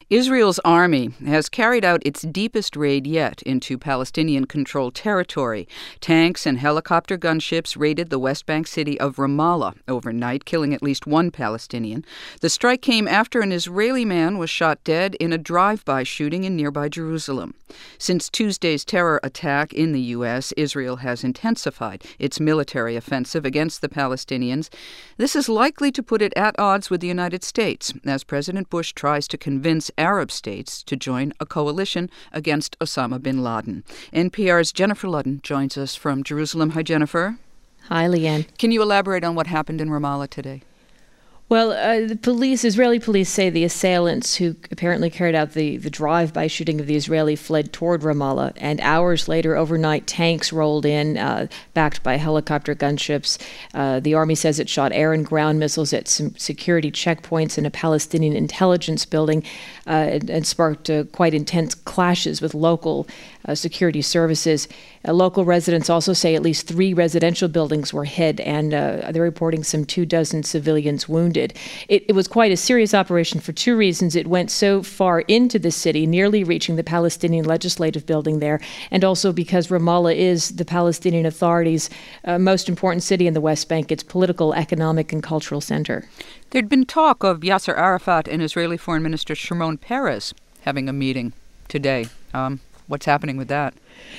Israel's army has carried out its deepest raid yet into Palestinian-controlled territory. Tanks and helicopter gunships raided the West Bank city of Ramallah overnight, killing at least one Palestinian. The strike came after an Israeli man was shot dead in a drive-by shooting in nearby Jerusalem. Since Tuesday's terror attack in the U.S., Israel has intensified its military offensive against the Palestinians. This is likely to put it at odds with the United States, as President Bush tries to convince Arab states to join a coalition against Osama bin Laden. NPR's Jennifer Ludden joins us from Jerusalem. Hi, Jennifer. Hi, Leanne. Can you elaborate on what happened in Ramallah today? Well, Israeli police say the assailants who apparently carried out the drive-by shooting of the Israeli fled toward Ramallah, and hours later, overnight, tanks rolled in, backed by helicopter gunships. The army says it shot air and ground missiles at some security checkpoints in a Palestinian intelligence building and sparked quite intense clashes with local security services. Local residents also say at least 3 residential buildings were hit, and they're reporting some 24 civilians wounded. It was quite a serious operation for 2 reasons. It went so far into the city, nearly reaching the Palestinian legislative building there, and also because Ramallah is the Palestinian Authority's most important city in the West Bank, its political, economic, and cultural center. There'd been talk of Yasser Arafat and Israeli Foreign Minister Shimon Peres having a meeting today. What's happening with that?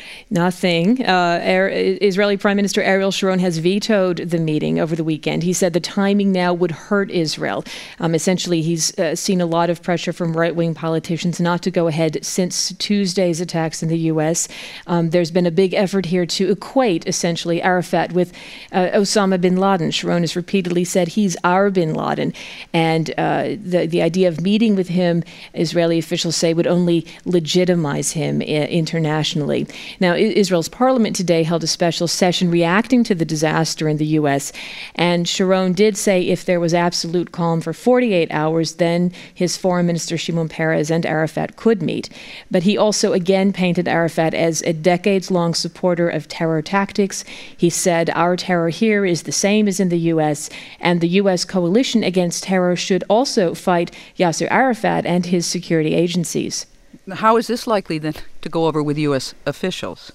Nothing. Israeli Prime Minister Ariel Sharon has vetoed the meeting over the weekend. He said the timing now would hurt Israel. Essentially, he's seen a lot of pressure from right-wing politicians not to go ahead since Tuesday's attacks in the U.S. There's been a big effort here to equate, essentially, Arafat with Osama bin Laden. Sharon has repeatedly said he's our bin Laden. And the idea of meeting with him, Israeli officials say, would only legitimize him internationally. Now, Israel's parliament today held a special session reacting to the disaster in the U.S., and Sharon did say if there was absolute calm for 48 hours, then his foreign minister Shimon Peres and Arafat could meet. But he also again painted Arafat as a decades-long supporter of terror tactics. He said, our terror here is the same as in the U.S., and the U.S. coalition against terror should also fight Yasser Arafat and his security agencies. How is this likely then to go over with U.S. officials?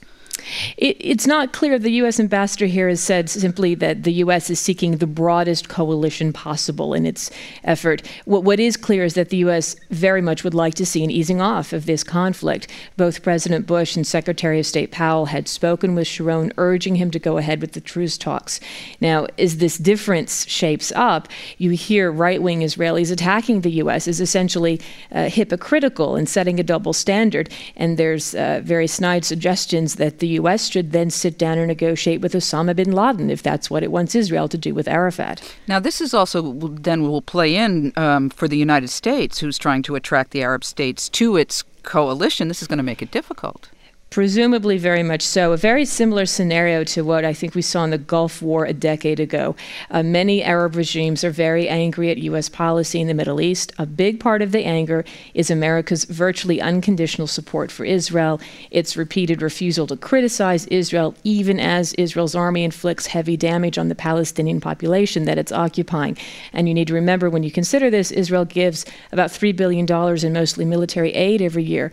It's not clear. The U.S. ambassador here has said simply that the U.S. is seeking the broadest coalition possible in its effort. What is clear is that the U.S. very much would like to see an easing off of this conflict. Both President Bush and Secretary of State Powell had spoken with Sharon, urging him to go ahead with the truce talks. Now, as this difference shapes up, you hear right-wing Israelis attacking the U.S. as essentially hypocritical and setting a double standard. And there's very snide suggestions that the U.S. should then sit down and negotiate with Osama bin Laden if that's what it wants Israel to do with Arafat. Now, this is also then will play in for the United States, who's trying to attract the Arab states to its coalition. This is going to make it difficult. Presumably very much so. A very similar scenario to what I think we saw in the Gulf War a decade ago. Many Arab regimes are very angry at U.S. policy in the Middle East. A big part of the anger is America's virtually unconditional support for Israel, its repeated refusal to criticize Israel, even as Israel's army inflicts heavy damage on the Palestinian population that it's occupying. And you need to remember, when you consider this, Israel gives about $3 billion in mostly military aid every year.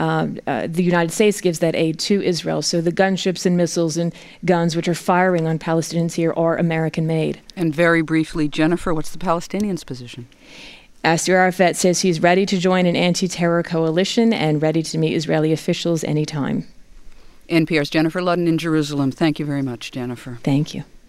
The United States gives that aid to Israel. So the gunships and missiles and guns which are firing on Palestinians here are American-made. And very briefly, Jennifer, what's the Palestinians' position? Yasser Arafat says he's ready to join an anti-terror coalition and ready to meet Israeli officials anytime. NPR's Jennifer Ludden in Jerusalem. Thank you very much, Jennifer. Thank you.